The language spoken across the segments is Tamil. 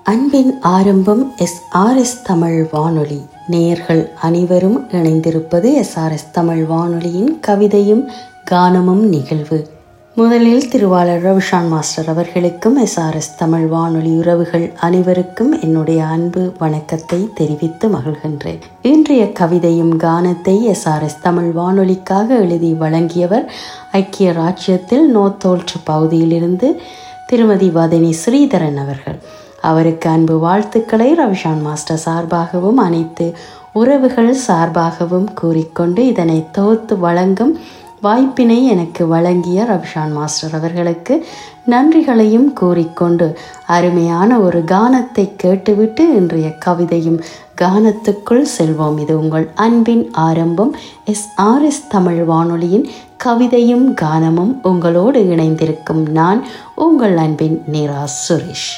அன்பின் ஆரம்பம் SRS தமிழ் வானொலி. நேயர்கள் அனைவரும் இணைந்திருப்பது SRS தமிழ் வானொலியின் கவிதையும் கானமும் நிகழ்வு. முதலில் திருவாளர் ரவிஷான் மாஸ்டர் அவர்களுக்கும் SRS தமிழ் வானொலி உறவுகள் அனைவருக்கும் என்னுடைய அன்பு வணக்கத்தை தெரிவித்து மகிழ்கின்றேன். இன்றைய கவிதையும் கானத்தை SRS தமிழ் வானொலிக்காக எழுதி வழங்கியவர் ஐக்கிய ராஜ்யத்தில் நோத்தோல்ட் பகுதியிலிருந்து திருமதி வதனி ஸ்ரீதரன் அவர்கள். அவருக்கு அன்பு வாழ்த்துக்களை ரவிஷான் மாஸ்டர் சார்பாகவும் அனைத்து உறவுகள் சார்பாகவும் கூறிக்கொண்டு இதனை தொகுத்து வழங்கும் வாய்ப்பினை எனக்கு வழங்கிய ரவிஷான் மாஸ்டர் அவர்களுக்கு நன்றிகளையும் கூறிக்கொண்டு அருமையான ஒரு கானத்தை கேட்டுவிட்டு இன்றைய கவிதையும் கானத்துக்குள் செல்வோம். இது உங்கள் அன்பின் ஆரம்பம் SRS தமிழ் வானொலியின் கவிதையும் கானமும். உங்களோடு இணைந்திருக்கும் நான் உங்கள் அன்பின் நீரா சுரேஷ்.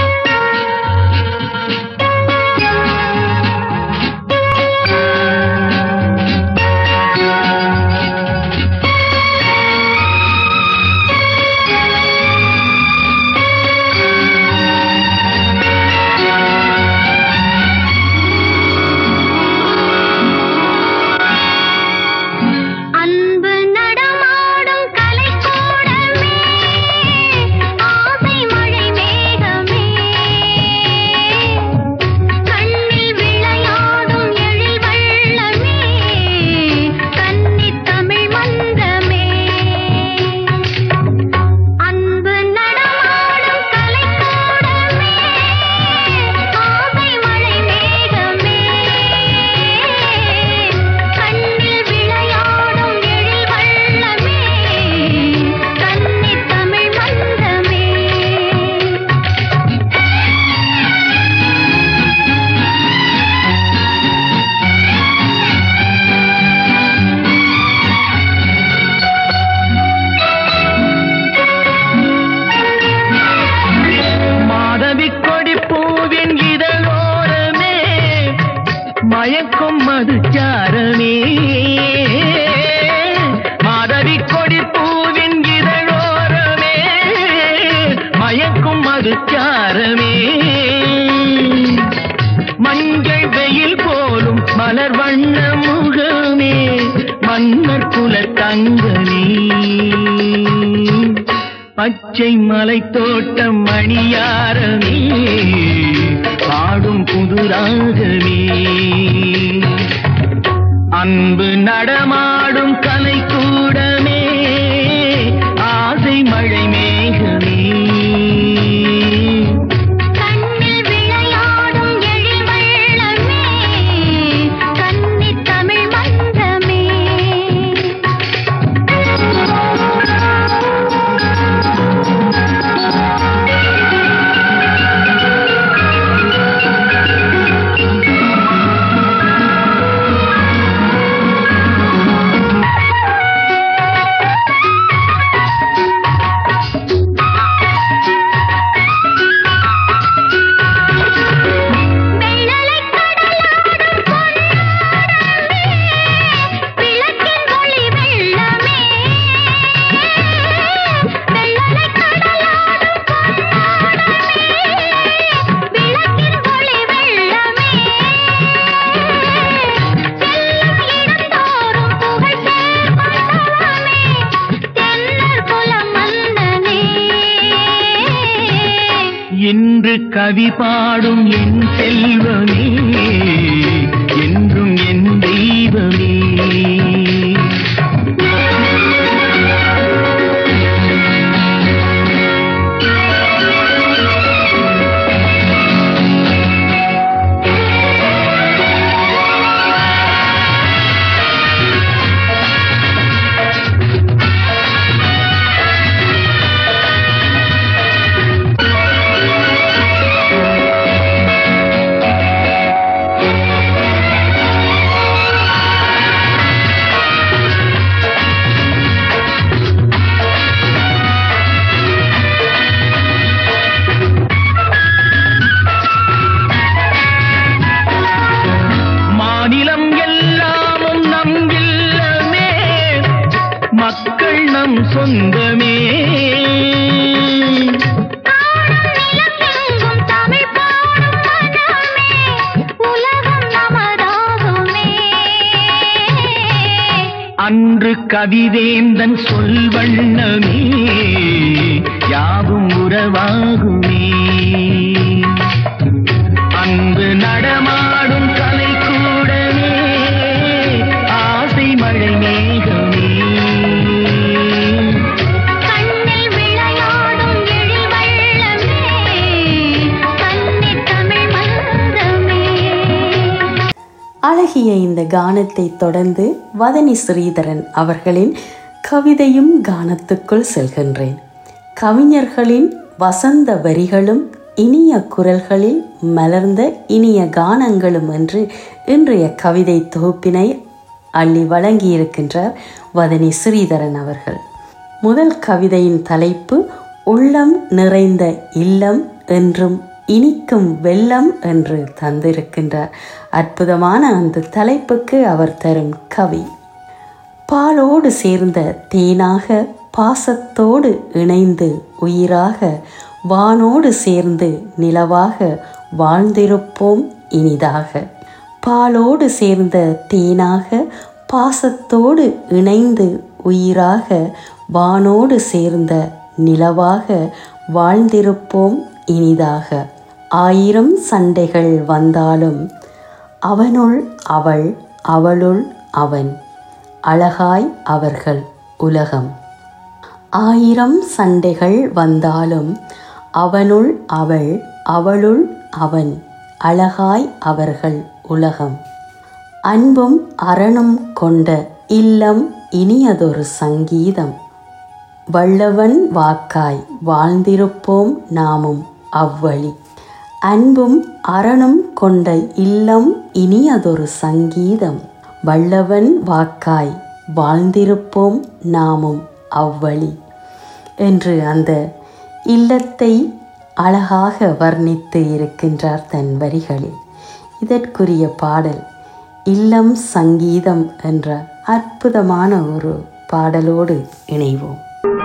பச்சை மலை தோட்டம் மணியாரமே பாடும் புதுராகமே, அன்பு நடமாடும் கலை கூடமே, ஆசை மழை மேகமே, கண்ணில் விளையாடும் எழில் வெள்ளமே, கன்னி தமிழ் மன்றமே. இன்று கவி பாடும் என் செல்வமே, என்றும் என் தெய்வமே, மக்கள் நம் சொந்தமே. தமிழ் கவிவேந்தன் சொல் வண்ணமே யாவும் உறவாகுமே. அன்பு நடமாடும் கலைக்கூடமே ஆசை மழை மேகமே. கண்ணில் விளையாடும் எழில் வள்ளமே கன்னித் தமிழ் மன்றமே. அழகிய இந்த கானத்தை தொடர்ந்து வதனி ஸ்ரீதரன் அவர்களின் கவிதையும் கானத்துக்குள் செல்கின்றேன். கவிஞர்களின் வசந்த வரிகளும் இனிய குரல்களில் மலர்ந்த இனிய கானங்களும் என்று இன்றைய கவிதை தொகுப்பினை அள்ளி வழங்கியிருக்கின்றார் வதனி ஸ்ரீதரன் அவர்கள். முதல் கவிதையின் தலைப்பு உள்ளம் நிறைந்த இல்லம் என்றும் இனிக்கும் வெள்ளம் என்று தந்திருக்கின்றார். அற்புதமான அந்த தலைப்புக்கு அவர் தரும் கவி: பாலோடு சேர்ந்த தேனாக பாசத்தோடு இணைந்து உயிராக வானோடு சேர்ந்து நிலவாக வாழ்ந்திருப்போம் இனிதாக. பாலோடு சேர்ந்த தேனாக பாசத்தோடு இணைந்து உயிராக வானோடு சேர்ந்த நிலவாக வாழ்ந்திருப்போம் இனிதாக. ஆயிரம் சண்டைகள் வந்தாலும் அவனுள் அவள் அவளுள் அவன் அழகாய் அவர்கள் உலகம். ஆயிரம் சண்டைகள் வந்தாலும் அவனுள் அவள் அவளுள் அவன் அழகாய் அவர்கள் உலகம். அன்பும் அரணும் கொண்ட இல்லம் இனியதொரு சங்கீதம். வல்லவன் வாக்காய் வாழ்ந்திருப்போம் நாமும் அவ்வழி. அன்பும் அரணும் கொண்ட இல்லம் இனியதொரு சங்கீதம். வல்லவன் வாக்காய் வாழ்ந்திருப்போம் நாமும் அவ்வழி என்று அந்த இல்லத்தை அழகாக வர்ணித்து இருக்கின்றார் தன் வரிகளில். இதற்குரிய பாடல் இல்லம் சங்கீதம் என்ற அற்புதமான ஒரு பாடலோடு இணைவோம்.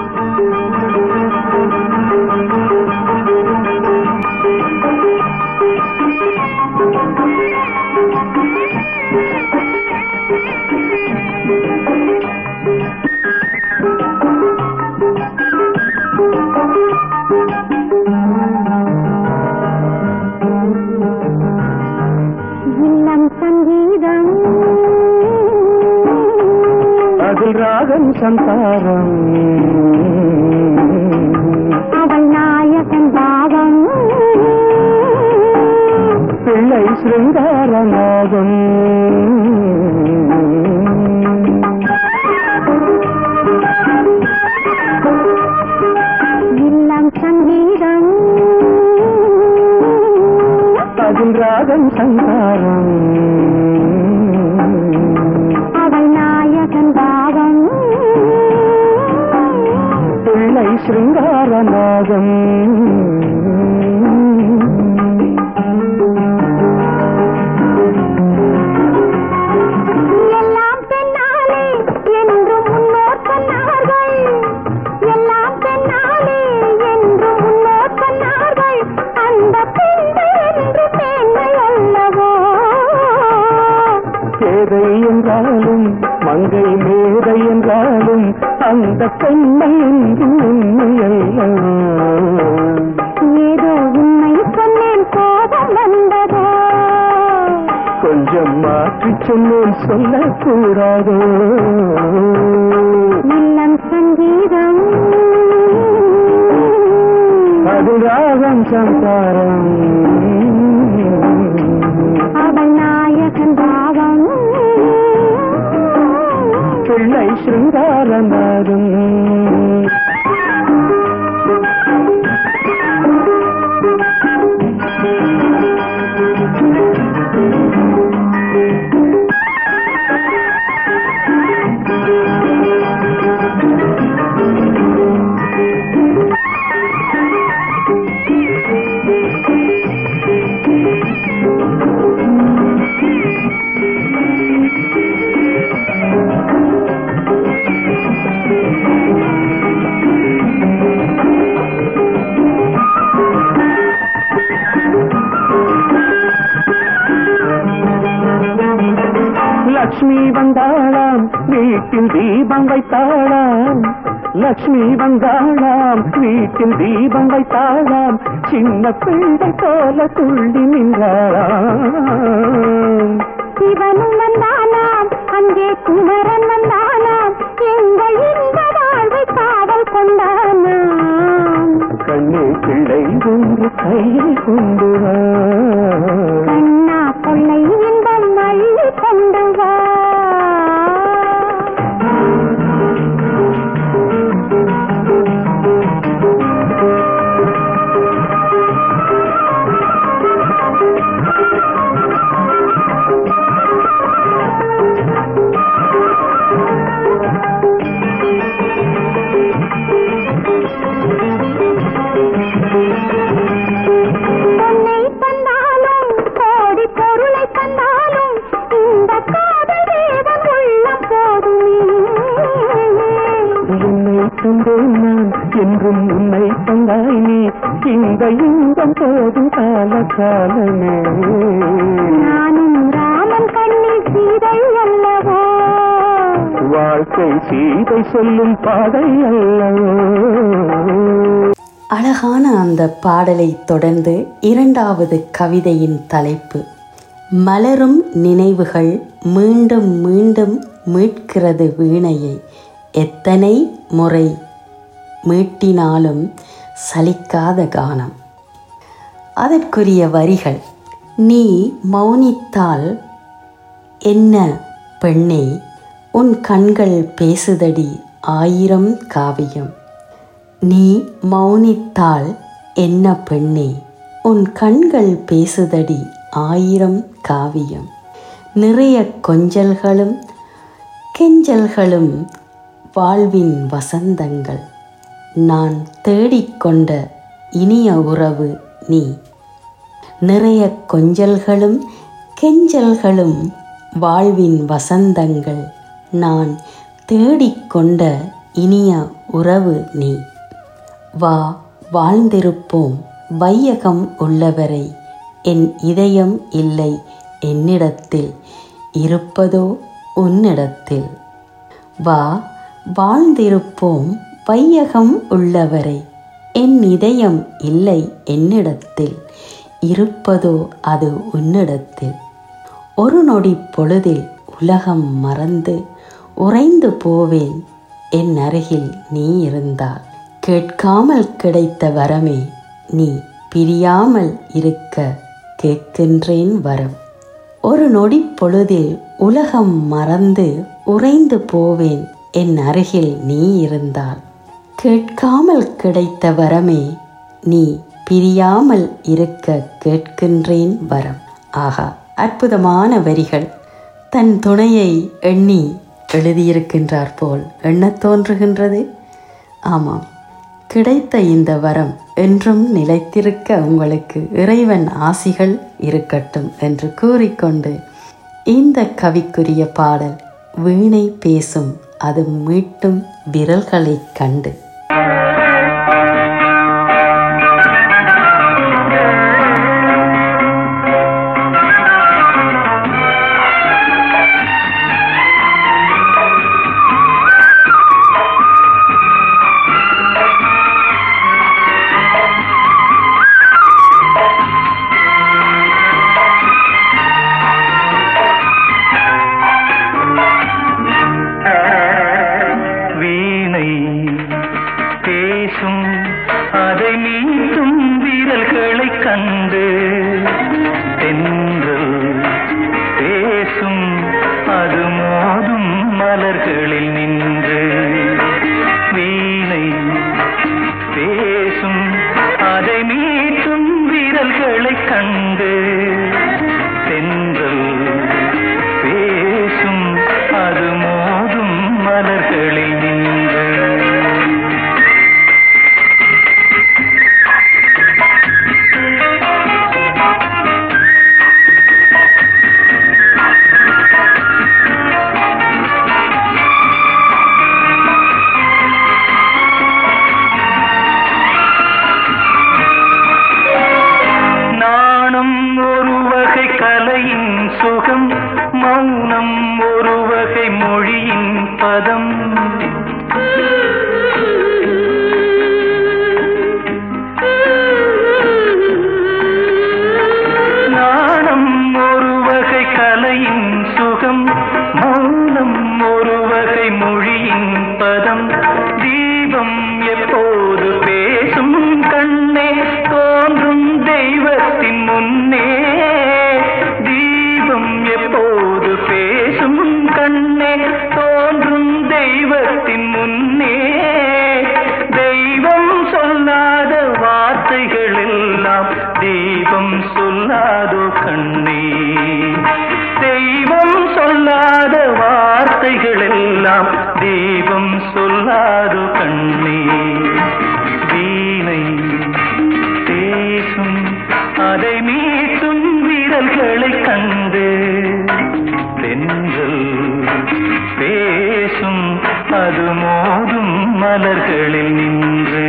இல்லம் சங்கீதம் அதில் ராகம் சந்தாரம் அவள் நாயகன் பாவம் பிள்ளை சிருங்காரநாதம். இல்லம் சங்கீதம் அதில் ராகம் சந்தாரம் அவள் நாயகன் பாவம் பிள்ளை சிருங்காரநாதம். எல்லாம் பெண்ணாலே என்று முன்னோர் சொன்னார்கள். எல்லாம் பெண்ணாலே என்று முன்னோர் சொன்னார்கள். அந்த பெண்மை என்று பெண்மை அல்லவோ. பேதை என்றாலும் மங்கை மேதை என்றாலும் அந்த பெண்மை என்று உண்மை அல்லவோ. ஏதோ உண்மை சொன்னேன் கோபம் வந்ததோ. கொஞ்சம் மாற்றி சொன்னேன் சொல்லக்கூடாதோ. இல்லம் சங்கீதம் அது ராகம் சந்தாரம் அவள் நாயகன் பாவம் பிள்ளை சிருங்காரநாதம். லக்ஷ்மி வந்தாளாம் வீட்டில் தீபம் வைத்தாளாம். லக்ஷ்மி வந்தாளாம் வீட்டில் தீபம் வைத்தாளாம். சின்ன பிள்ளை போல துள்ளி நின்றாளாம். சிவனும் வந்தானாம் அங்கே குமரன் வந்தானாம். எங்கள் இந்த வாழ்வை காவல் கொண்டானாம். கண்ணே பிள்ளை ஒன்று கையில் கொண்டு வா. கண்ணா கொள்ளை இன்பம் அள்ளி கொண்டு வா. என்றும் உன்னை தந்தாய் நீ. இந்த இன்பம் போதும் கால காலமே. நானும் ராமன் கண்ணில் சீதை அல்லவோ. வாழ்க்கை சீதை சொல்லும் பாதை அல்லவோ. அழகான அந்த பாடலை தொடர்ந்து இரண்டாவது கவிதையின் தலைப்பு மலரும் நினைவுகள் மீண்டும் மீண்டும் மீட்கிறது வீணையை. எத்தனை முறை மீட்டினாலும் சலிக்காத கானம். அதற்குரிய வரிகள்: நீ மௌனித்தால் என்ன பெண்ணே, உன் கண்கள் பேசுதடி ஆயிரம் காவியம். நீ மௌனித்தால் என்ன பெண்ணே, உன் கண்கள் பேசுதடி ஆயிரம் காவியம். நிறைய கொஞ்சல்களும் கெஞ்சல்களும் வாழ்வின் வசந்தங்கள். நான் தேடிக்கொண்ட இனிய உறவு நீ. நிறைய கொஞ்சல்களும் கெஞ்சல்களும் வாழ்வின் வசந்தங்கள். நான் தேடிக்கொண்ட இனிய உறவு நீ. வா வாழ்ந்திருப்போம் வையகம் உள்ளவரை. என் இதயம் இல்லை என்னிடத்தில், இருப்பதோ உன்னிடத்தில். வா வாழ்ந்திருப்போம் வையகம் உள்ளவரை. என் இதயம் இல்லை என்னிடத்தில், இருப்பதோ அது உன்னிடத்தில். ஒரு நொடி பொழுதில் உலகம் மறந்து உறைந்து போவேன் என் அருகில் நீ இருந்தால். கேட்காமல் கிடைத்த வரமே நீ, பிரியாமல் இருக்க கேட்கின்றேன் வரம். ஒரு நொடி பொழுதில் உலகம் மறந்து உறைந்து போவேன் என் அருகில் நீ இருந்தால். கேட்காமல் கிடைத்த வரமே நீ, பிரியாமல் இருக்க கேட்கின்றேன் வரம். ஆகா, அற்புதமான வரிகள். தன் துணையை எண்ணி எழுதியிருக்கின்றார் போல் எண்ணத் தோன்றுகின்றது. ஆமாம், கிடைத்த இந்த வரம் என்றும் நிலைத்திருக்க உங்களுக்கு இறைவன் ஆசிகள் இருக்கட்டும் என்று கூறிக்கொண்டு இந்த கவிக்குரிய பாடல் வீணை பேசும் அது மீட்டும் விரல்களைக் கண்டு. சொல்லாதோ கண்ணே, தெய்வம் சொல்லாத வார்த்தைகள் எல்லாம் தெய்வம் சொல்லாதோ கண்ணே. வீணை பேசும் அதை மீட்டும் விரல்களை கண்டு, தென்றல் பேசும் அது மோதும் மலர்களில் நின்று.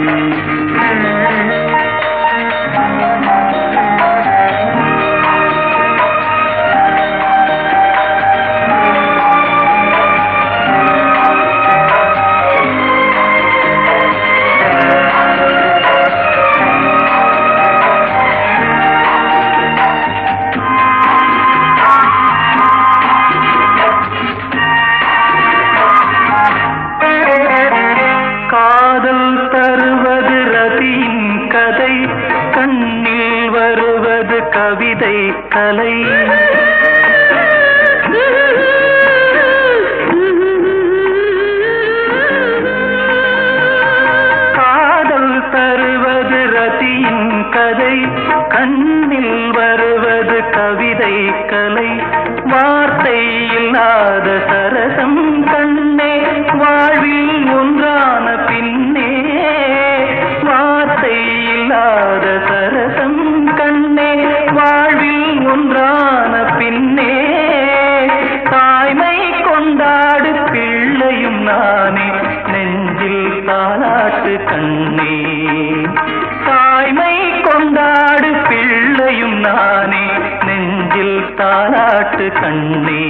கவிதை கலை காதல் தருவது ரதியின் கதை, கண்ணில் வருவது கவிதை கலை. வார்த்தை இல்லாத சரசம் கண்ணே வாழ்வில் ஒன்றான பின்னே, வார்த்தை இல்லாத சரசம் கண்ணே வாழ்வில் ஒன்றான பின்னே. தாய்மை கொண்டாடு பிள்ளையும் நானே நெஞ்சில் தாலாட்டு கண்ணே, தாய்மை கொண்டாடு பிள்ளையும் நானே நெஞ்சில் தாலாட்டு கண்ணே.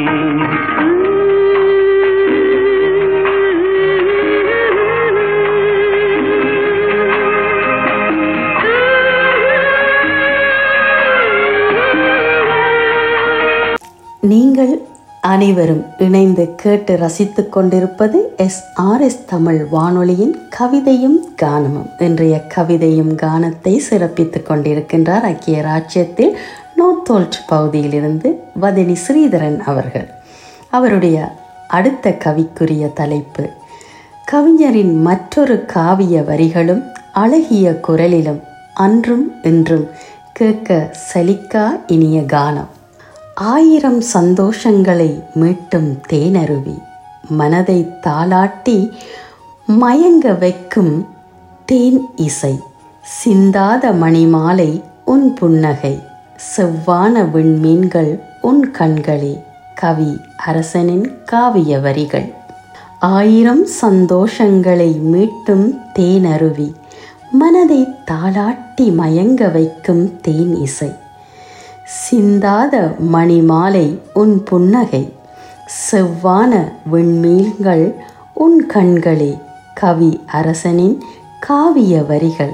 நீங்கள் அனைவரும் இணைந்து கேட்டு ரசித்துக் கொண்டிருப்பது SRS தமிழ் வானொலியின் கவிதையும் கானமும். இன்றைய கவிதையும் கானத்தை சிறப்பித்துக் கொண்டிருக்கின்றார் ஐக்கிய ராஜ்யத்தில் நோத்தோல்ட் பகுதியிலிருந்து வதனி ஸ்ரீதரன் அவர்கள். அவருடைய அடுத்த கவிக்குரிய தலைப்பு, கவிஞரின் மற்றொரு காவிய வரிகளும் அழகிய குரலிலும் அன்றும் இன்றும் கேட்க சலிக்கா இனிய கானம். 1000 சந்தோஷங்களை மீட்டும் தேனருவி, மனதை தாளாட்டி மயங்க வைக்கும் தேன் இசை, சிந்தாத மணிமாலை உன் புன்னகை, செவ்வான விண்மீன்கள் உன் கண்களே, கவி அரசனின் காவிய வரிகள். 1000 சந்தோஷங்களை மீட்டும் தேனருவி, மனதை தாளாட்டி மயங்க வைக்கும் தேன் இசை, சிந்தாத மணிமாலை உன் புன்னகை, செவ்வான விண்மீன்கள் உன் கண்களே, கவி அரசனின் காவிய வரிகள்.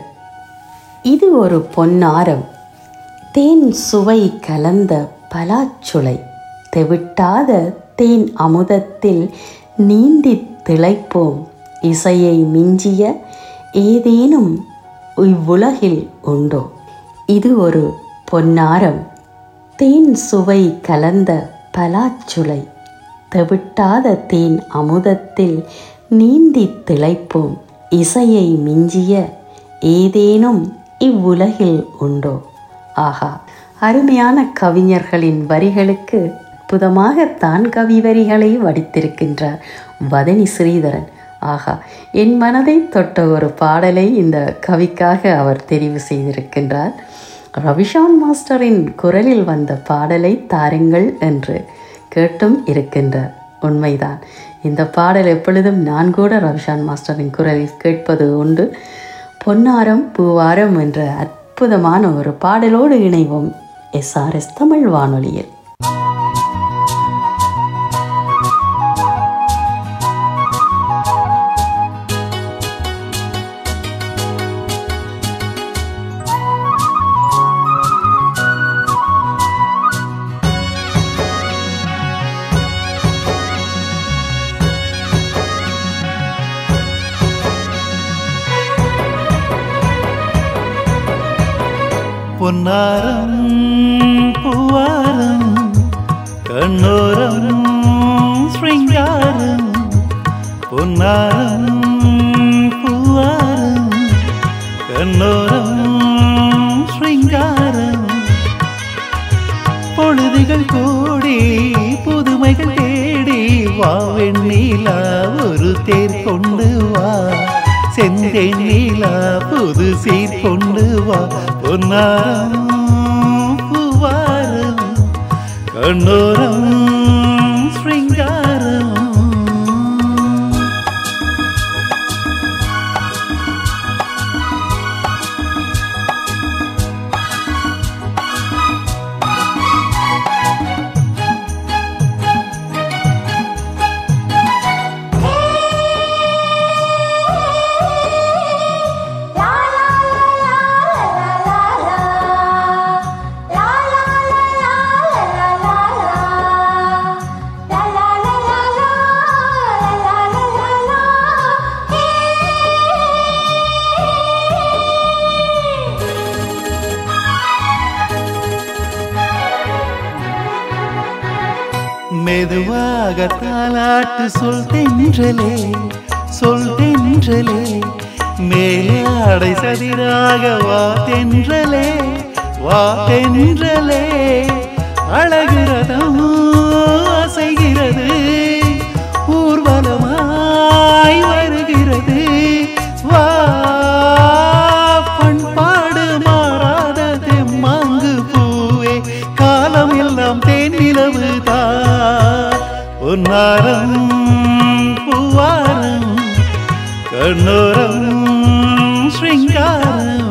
இது ஒரு பொன்னாரம், தேன் சுவை கலந்த பலாச்சுளை, தெவிட்டாத தேன் அமுதத்தில் நீந்தி திளைப்போம், இசையை மிஞ்சிய ஏதேனும் இவ்வுலகில் உண்டோ. இது ஒரு பொன்னாரம், தேன் சுவை கலந்த பலாச்சுளை, தெவிட்டாத தேன் அமுதத்தில் நீந்தி திளைப்போம், இசையை மிஞ்சிய ஏதேனும் இவ்வுலகில் உண்டோ. ஆஹா, அருமையான கவிஞர்களின் வரிகளுக்கு அற்புதமாகத்தான் கவி வரிகளை வடித்திருக்கின்றார் வதனி ஸ்ரீதரன். ஆஹா, என் மனதை தொட்ட ஒரு பாடலை இந்த கவிக்காக அவர் தெரிவு செய்திருக்கின்றார். ரவிஷான் மாஸ்டரின் குரலில் வந்த பாடலை தாருங்கள் என்று கேட்டும் இருக்கின்றார். உண்மைதான், இந்த பாடல் எப்பொழுதும் நான் கூட ரவிஷான் மாஸ்டரின் குரலில் கேட்பது உண்டு. பொன்னாரம் பூவாரம் என்ற அற்புதமான ஒரு பாடலோடு இணைவோம் SRS தமிழ் வானொலியில். பொன்னாரம் பூவாரம் கண்ணோரம் ஸ்ருங்காரம், பொன்னாரம் பூவாரம் கண்ணோரம் ஸ்ருங்காரம், பொழுதுகள் கூடி புதுமைகள் தேடி வா வெண்ணிலா ஒரு தேர் கொண்டு வா செந்தேன் நீலா புது சீர் கொண்டு வா பொன்னாரம் பூவாரம் கண்ணோரம் ஸ்ருங்காரம் மெதுவாக தாலாட்டு சொல் தென்றலே சொல் தென்றலே மேலாடை சதிராக வா தென்றலே வா தென்றலே அழகுரதம் அசைகிறது ஊர்வலமாய் வருகிறது வா பண்பாடு மாறாத தெம்மாங்கு பூவே காலம் எல்லாம் தேனிலவு பொன்னாரம் பூவாரம் கண்ணோரம் ஸ்ருங்காரம்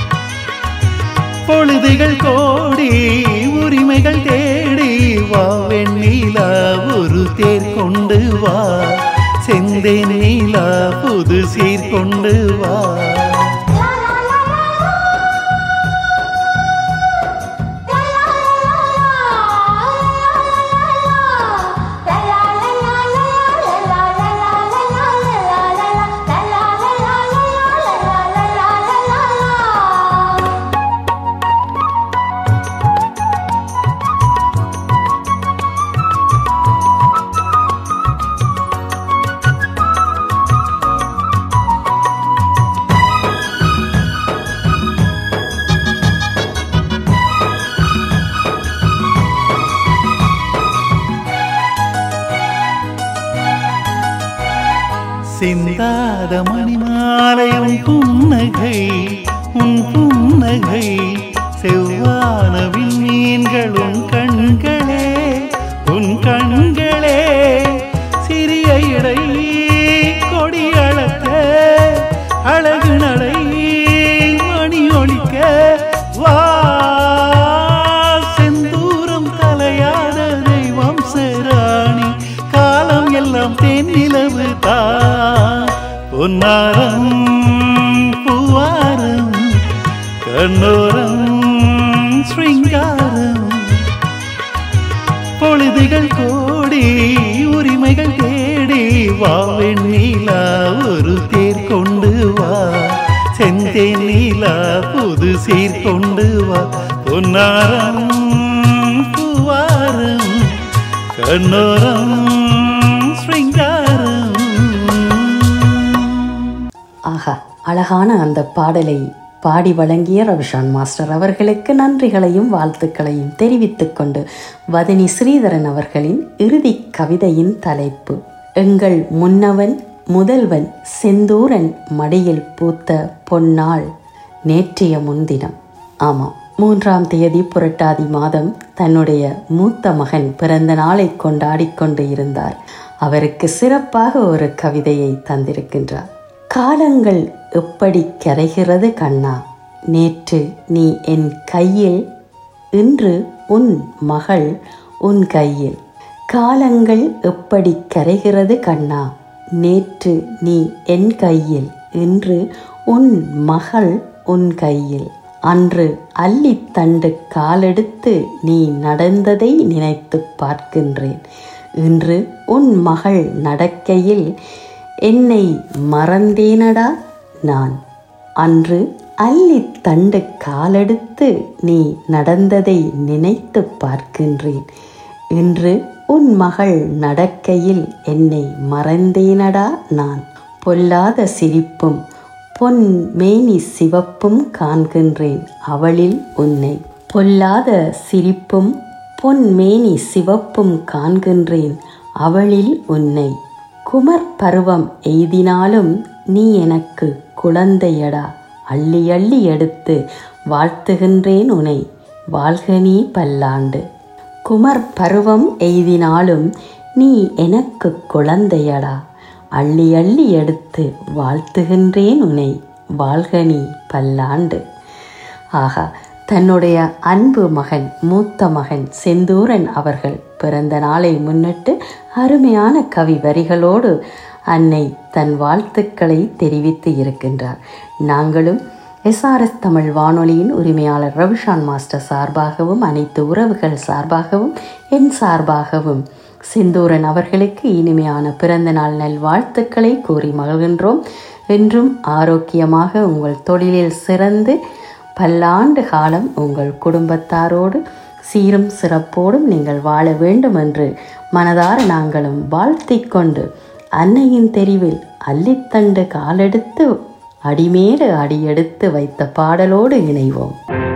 பொழுதுகள் கோடி உரிமைகள் தேடி வா வெண்ணிலா ஒரு தேர் கொண்டு வா செந்தேன் நீலா புது சீர் கொண்டு வா சிந்தாத மணிமாலை உன் புன்னகை செவ்வான விண்மீன்கள் உன் கண்களே சிறிய இடை கொடி அளக்க அழகு நடை மணி ஒழிக்க வா செந்தூரம் கலையாத தெய்வம் சேராணி காலம் எல்லாம் தென்னிலவு பொன்னாரம் பூவாரம் கண்ணோரம் ஸ்ருங்காரம் பொழுதுகள் கோடி உரிமைகள் தேடி வா வெண்ணிலா ஒரு தேர் கொண்டு வா செந்தேன் நீலா புது சீர் கொண்டு வா பொன்னாரம் பூவாரம் கண்ணோரம் ஸ்ருங்காரம். ஆஹா, அழகான அந்த பாடலை பாடி வழங்கிய ரவிஷான் மாஸ்டர் அவர்களுக்கு நன்றிகளையும் வாழ்த்துக்களையும் தெரிவித்துக் கொண்டு வதனி ஸ்ரீதரன் அவர்களின் இறுதி கவிதையின் தலைப்பு எங்கள் முன்னவன் முதல்வன் செந்தூரன் மடியில் பூத்த பொன்னாள் நேற்றைய முன்தினம். ஆமாம், 3ஆம் தேதி புரட்டாதி மாதம் தன்னுடைய மூத்த மகன் பிறந்த நாளை கொண்டாடி கொண்டு இருந்தார். அவருக்கு சிறப்பாக ஒரு கவிதையை தந்திருக்கின்றார். காலங்கள் எப்படி கரைகிறது கண்ணா, நேற்று நீ என் கையில், இன்று உன் மகள் உன் கையில். காலங்கள் எப்படி கரைகிறது கண்ணா, நேற்று நீ என் கையில், இன்று உன் மகள் உன் கையில். அன்று அல்லித்தண்டு காலெடுத்து நீ நடந்ததை நினைத்து பார்க்கின்றேன். இன்று உன் மகள் நடக்கையில் என்னை மறந்தேனடா நான். அன்று அல்லித்தண்டு காலெடுத்து நீ நடந்ததை நினைத்து பார்க்கின்றேன். இன்று உன் மகள் நடக்கையில் என்னை மறந்தேனடா நான். பொல்லாத சிரிப்பும் பொன் மேனி சிவப்பும் காண்கின்றேன் அவளில் உன்னை. பொல்லாத சிரிப்பும் பொன்மேனி சிவப்பும் காண்கின்றேன் அவளில் உன்னை. குமர் பருவம் எய்தினாலும் நீ எனக்கு குழந்தையடா, அள்ளி அள்ளி எடுத்து வாழ்த்துகின்றேன் உனை, வாழ்க நீ பல்லாண்டு. குமர் பருவம் எய்தினாலும் நீ எனக்கு குழந்தையடா, அள்ளி அள்ளி எடுத்து வாழ்த்துகின்றேன் உனை, வாழ்க நீ பல்லாண்டு. ஆகா, தன்னுடைய அன்பு மகன் மூத்த மகன் செந்தூரன் அவர்கள் பிறந்த நாளை முன்னிட்டு அருமையான கவி வரிகளோடு அன்னை தன் வாழ்த்துக்களை தெரிவித்து இருக்கின்றார். நாங்களும் SRS தமிழ் வானொலியின் உரிமையாளர் ரவிஷான் மாஸ்டர் சார்பாகவும் அனைத்து உறவுகள் சார்பாகவும் என் சார்பாகவும் செந்தூரன் அவர்களுக்கு இனிமையான பிறந்த நாள் நல்வாழ்த்துக்களை கூறி மகிழ்கின்றோம். என்றும் ஆரோக்கியமாக உங்கள் தொழிலில் சிறந்து பல்லாண்டு காலம் உங்கள் குடும்பத்தாரோடு சீரும் சிறப்போடும் நீங்கள் வாழ வேண்டும் என்று மனதார நாங்களும் வாழ்த்திக் கொண்டு அன்னையின் தெரிவில் அள்ளித்தண்டு காலெடுத்து அடிமேடு அடியெடுத்து வைத்த பாடலோடு இணைவோம்.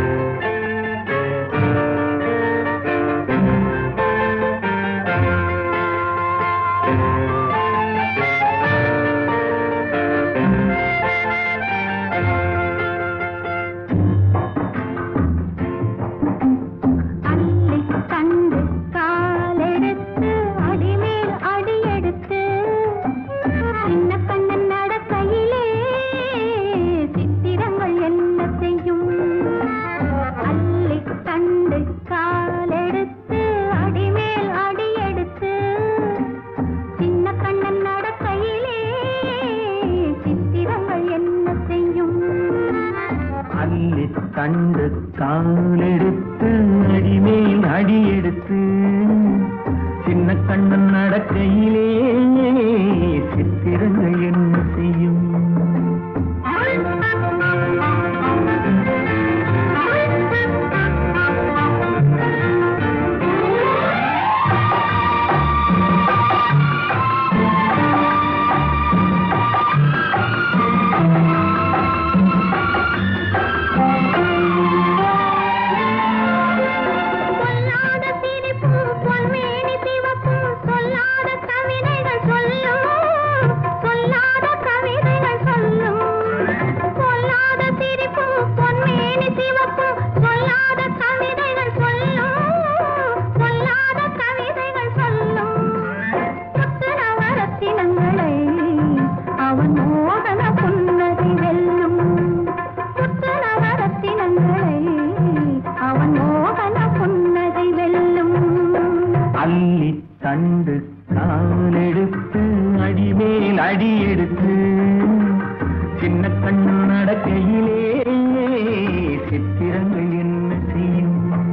கண்டு காலெடுத்து அடிமேல் அடியெடுத்து சின்ன கண்ணன் நடக்கையிலே சித்திரங்கள் என்ன செய்யும். தண்டு காலெடுத்து அடிமேல் அடியெடுத்து சின்ன கண்ணு நடக்கையிலே சித்திரங்கள் என்ன செய்யும்.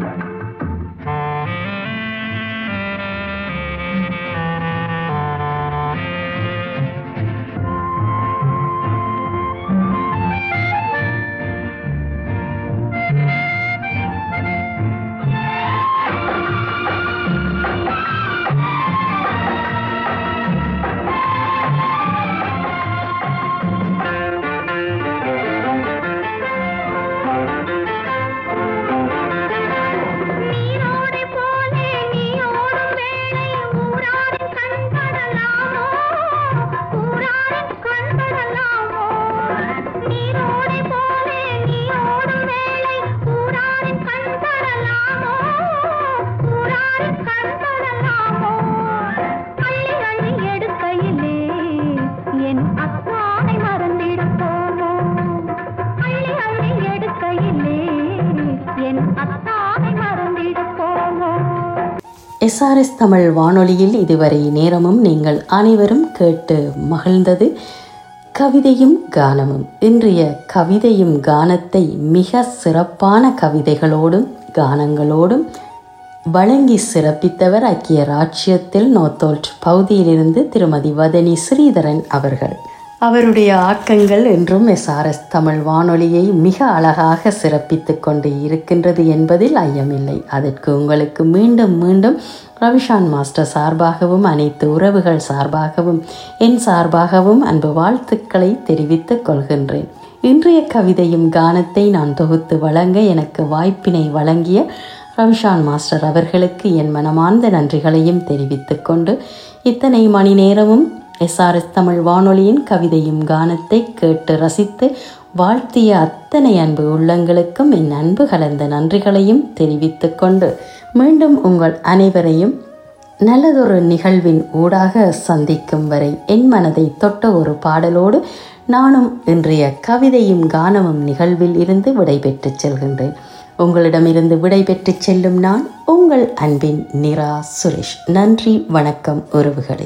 SRS தமிழ் வானொலியில் இதுவரை நேரமும் நீங்கள் அனைவரும் கேட்டு மகிழ்ந்தது கவிதையும் கானமும். இன்றைய கவிதையும் கானத்தை மிக சிறப்பான கவிதைகளோடும் கானங்களோடும் வழங்கி சிறப்பித்தவர் ஐக்கிய ராச்சியத்தில் நோத்தோல்ட் பகுதியிலிருந்து திருமதி வதனி ஸ்ரீதரன் அவர்கள். அவருடைய ஆக்கங்கள் என்றும் SRS தமிழ் வானொலியை மிக அழகாக சிறப்பித்து கொண்டு இருக்கின்றது என்பதில் ஐயமில்லை. அதற்கு உங்களுக்கு மீண்டும் மீண்டும் ரவிஷான் மாஸ்டர் சார்பாகவும் அனைத்து உறவுகள் சார்பாகவும் என் சார்பாகவும் அன்பு வாழ்த்துக்களை தெரிவித்துக் கொள்கின்றேன். இன்றைய கவிதையும் கானத்தை நான் தொகுத்து வழங்க எனக்கு வாய்ப்பினை வழங்கிய ரவிஷான் மாஸ்டர் அவர்களுக்கு என் மனமார்ந்த நன்றிகளையும் தெரிவித்துக் கொண்டு இத்தனை மணி நேரமும் SRS தமிழ் வானொலியின் கவிதையும் கானத்தை கேட்டு ரசித்து வாழ்த்திய அத்தனை அன்பு உள்ளங்களுக்கும் என் அன்பு கலந்த நன்றிகளையும் தெரிவித்துக் கொண்டு மீண்டும் உங்கள் அனைவரையும் நல்லதொரு நிகழ்வின் ஊடாக சந்திக்கும் வரை என் மனதை தொட்ட ஒரு பாடலோடு நானும் இன்றைய கவிதையும் கானமும் நிகழ்வில் இருந்து விடைபெற்று செல்கின்றேன். உங்களிடமிருந்து விடைபெற்று செல்லும் நான் உங்கள் அன்பின் நிரா சுரேஷ். நன்றி, வணக்கம் உறவுகளே.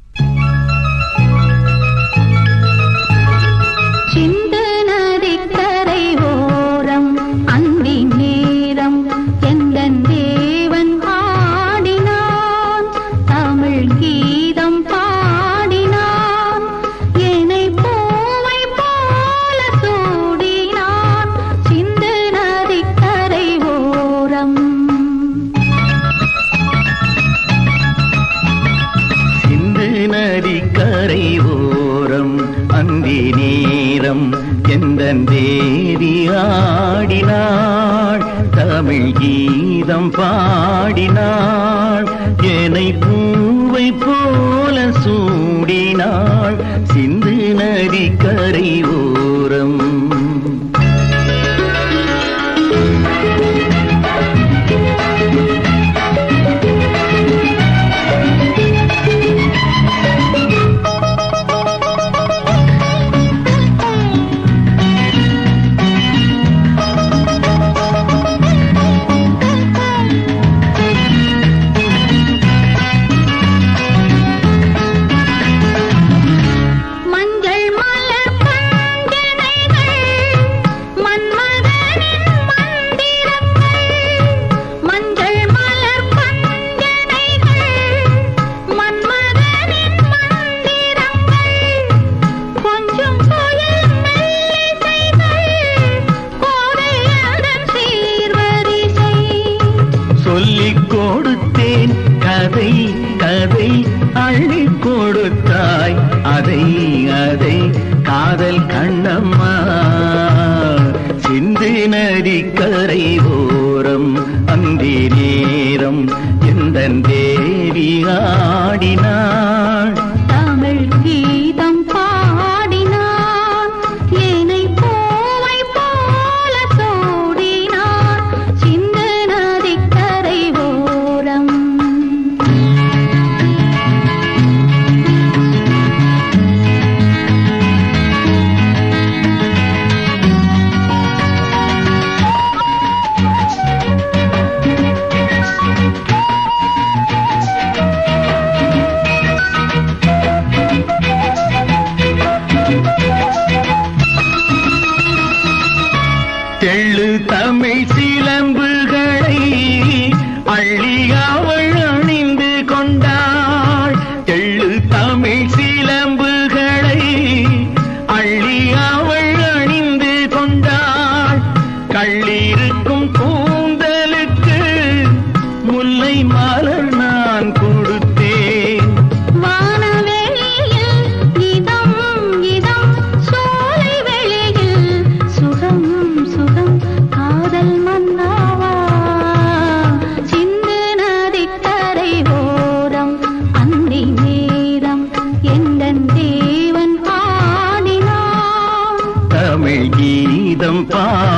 தமிழ் கீதம் பாடினாள், என்னை பூவை போல சூடினாள், சிந்து நதி கரை ஓரம்.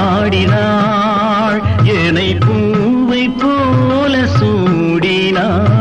பாடினாள், என்னை பூவை போல சூடினாள்.